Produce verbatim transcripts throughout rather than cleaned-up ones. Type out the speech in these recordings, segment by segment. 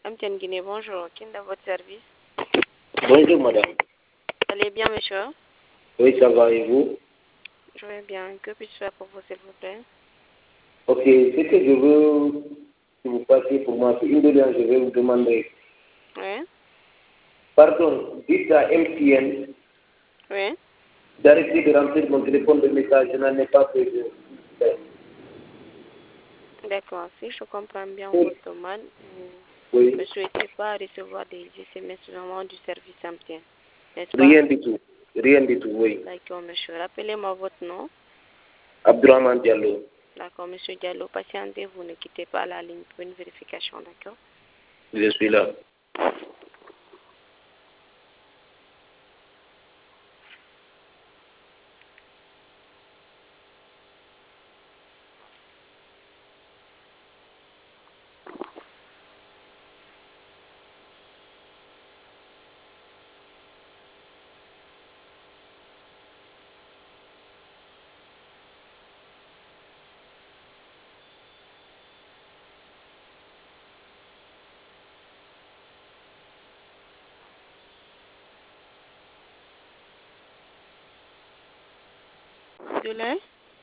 M T N Guinée, bonjour. Qui est dans votre service? Bonjour madame. Allez bien, monsieur? Oui, ça va et vous? Je vais bien. Que puis-je faire pour vous, s'il vous plaît? Ok, ce que je veux que vous fassiez pour moi, c'est une doléance, je vais vous demander. Oui? Pardon, dites à M T N Oui? d'arrêter de remplir mon téléphone de message, je n'en ai pas besoin. D'accord. Si je comprends bien votre demande, vous Oui. ne souhaitez pas recevoir des S M S vraiment du service M T N, n'est-ce pas? Rien du tout. Rien du tout, oui. D'accord, monsieur. Rappelez-moi votre nom. Abdurrahman Diallo. D'accord, monsieur Diallo. Patientez, vous ne quittez pas la ligne pour une vérification, d'accord? Je suis là. Désolé.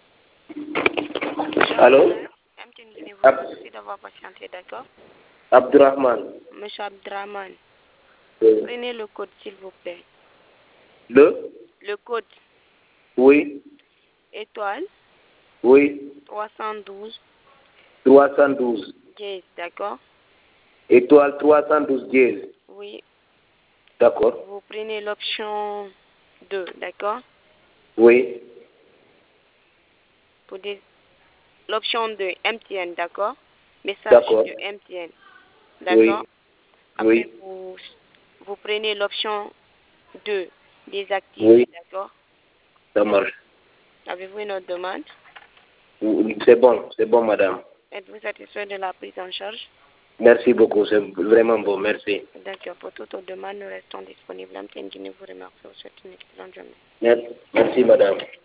Allô? M T N Guinée, vous Ab remercie d'avoir patienté, d'accord? Abdurrahman. Monsieur Abdraman, Oui. prenez le code, s'il vous plaît. Le? Le code Oui. étoile Oui. trois cent douze trois cent douze. dièse, d'accord? Étoile trois cent douze dièse. Oui. D'accord. Vous prenez l'option deux, d'accord? Oui. Pour des... L'option deux, M T N, d'accord? Message D'accord. de M T N, d'accord? Oui. Après, Oui. vous, vous prenez l'option deux, désactiver, Oui. d'accord? Ça marche. Avez-vous une autre demande? C'est bon, c'est bon, madame. Êtes-vous satisfait de la prise en charge? Merci beaucoup, c'est vraiment bon, merci. D'accord. Pour toute autre demande, nous restons disponibles. M T N Guinée vous remercie. Vous souhaite une excellente journée. Merci, merci madame.